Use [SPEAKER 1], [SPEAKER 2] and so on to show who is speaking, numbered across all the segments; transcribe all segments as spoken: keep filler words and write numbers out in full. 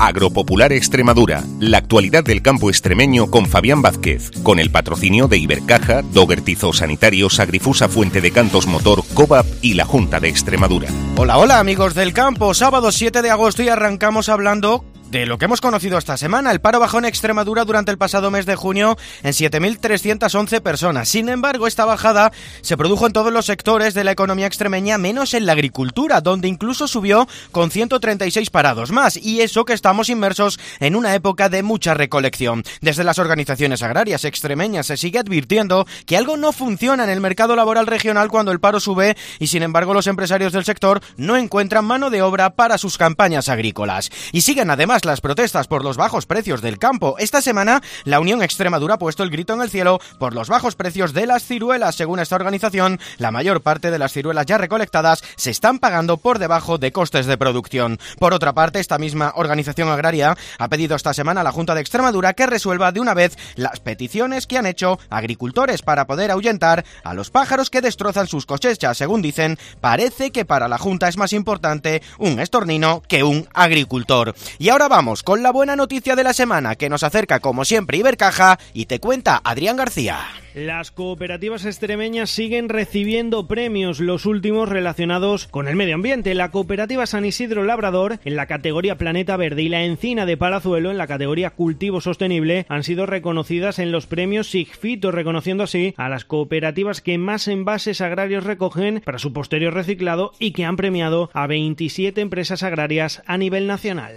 [SPEAKER 1] Agropopular Extremadura, la actualidad del campo extremeño con Fabián Vázquez, con el patrocinio de Ibercaja, Dogertizo Sanitarios, Agrifusa Fuente de Cantos Motor, Cobap y la Junta de Extremadura.
[SPEAKER 2] Hola, hola amigos del campo, sábado siete de agosto y arrancamos hablando de lo que hemos conocido esta semana. El paro bajó en Extremadura durante el pasado mes de junio en siete mil trescientas once personas. Sin embargo, esta bajada se produjo en todos los sectores de la economía extremeña, menos en la agricultura, donde incluso subió con ciento treinta y seis parados más. Y eso que estamos inmersos en una época de mucha recolección. Desde las organizaciones agrarias extremeñas se sigue advirtiendo que algo no funciona en el mercado laboral regional cuando el paro sube y, sin embargo, los empresarios del sector no encuentran mano de obra para sus campañas agrícolas. Y siguen además las protestas por los bajos precios del campo. Esta semana, la Unión Extremadura ha puesto el grito en el cielo por los bajos precios de las ciruelas. Según esta organización, la mayor parte de las ciruelas ya recolectadas se están pagando por debajo de costes de producción. Por otra parte, esta misma organización agraria ha pedido esta semana a la Junta de Extremadura que resuelva de una vez las peticiones que han hecho agricultores para poder ahuyentar a los pájaros que destrozan sus cosechas. Según dicen, parece que para la Junta es más importante un estornino que un agricultor. Y ahora vamos con la buena noticia de la semana que nos acerca como siempre Ibercaja y te cuenta Adrián García.
[SPEAKER 3] Las cooperativas extremeñas siguen recibiendo premios, los últimos relacionados con el medio ambiente. La cooperativa San Isidro Labrador en la categoría Planeta Verde y la Encina de Palazuelo en la categoría Cultivo Sostenible han sido reconocidas en los premios Sigfito, reconociendo así a las cooperativas que más envases agrarios recogen para su posterior reciclado y que han premiado a veintisiete empresas agrarias a nivel nacional.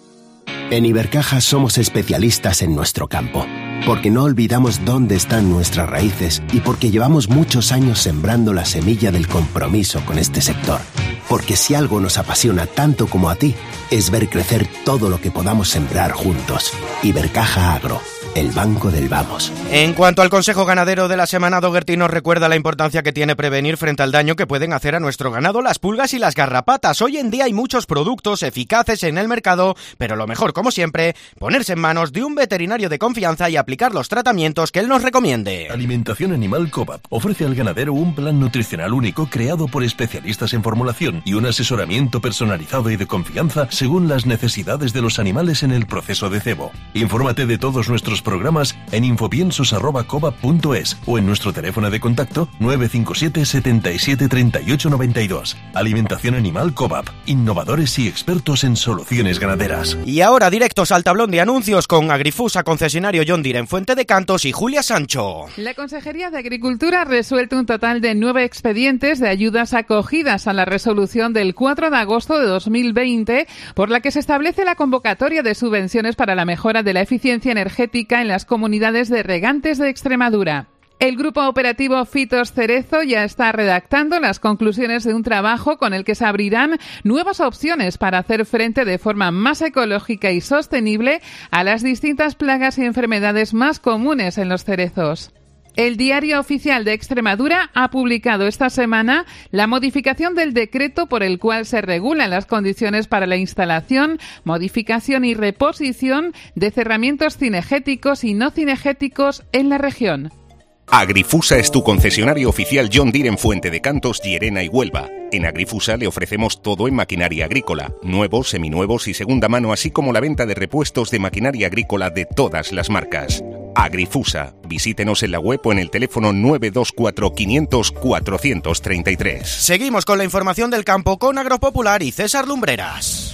[SPEAKER 4] En Ibercaja somos especialistas en nuestro campo, porque no olvidamos dónde están nuestras raíces y porque llevamos muchos años sembrando la semilla del compromiso con este sector. Porque si algo nos apasiona tanto como a ti, es ver crecer todo lo que podamos sembrar juntos. Ibercaja Agro, el banco del vamos.
[SPEAKER 2] En cuanto al consejo ganadero de la semana, Dogerty nos recuerda la importancia que tiene prevenir frente al daño que pueden hacer a nuestro ganado las pulgas y las garrapatas. Hoy en día hay muchos productos eficaces en el mercado, pero lo mejor, como siempre, ponerse en manos de un veterinario de confianza y aplicar los tratamientos que él nos recomiende.
[SPEAKER 5] Alimentación Animal Cobap ofrece al ganadero un plan nutricional único creado por especialistas en formulación y un asesoramiento personalizado y de confianza según las necesidades de los animales en el proceso de cebo. Infórmate de todos nuestros programas en infopiensos arroba cobap punto es o en nuestro teléfono de contacto nueve cinco siete, setenta y siete, treinta y ocho, noventa y dos. Alimentación Animal Cobap, innovadores y expertos en soluciones ganaderas.
[SPEAKER 2] Y ahora directos al tablón de anuncios con Agrifusa, concesionario John Deere en Fuente de Cantos y Julia Sancho.
[SPEAKER 6] La Consejería de Agricultura ha resuelto un total de nueve expedientes de ayudas acogidas a la resolución del cuatro de agosto de dos mil veinte, por la que se establece la convocatoria de subvenciones para la mejora de la eficiencia energética en las comunidades de regantes de Extremadura. El Grupo Operativo Fitos Cerezo ya está redactando las conclusiones de un trabajo con el que se abrirán nuevas opciones para hacer frente de forma más ecológica y sostenible a las distintas plagas y enfermedades más comunes en los cerezos. El Diario Oficial de Extremadura ha publicado esta semana la modificación del decreto por el cual se regulan las condiciones para la instalación, modificación y reposición de cerramientos cinegéticos y no cinegéticos en la región.
[SPEAKER 1] Agrifusa es tu concesionario oficial John Deere en Fuente de Cantos, Llerena y Huelva. En Agrifusa le ofrecemos todo en maquinaria agrícola, nuevos, seminuevos y segunda mano, así como la venta de repuestos de maquinaria agrícola de todas las marcas. Agrifusa. Visítenos en la web o en el teléfono nueve dos cuatro, quinientos, cuatrocientos treinta y tres.
[SPEAKER 2] Seguimos con la información del campo con Agropopular y César Lumbreras.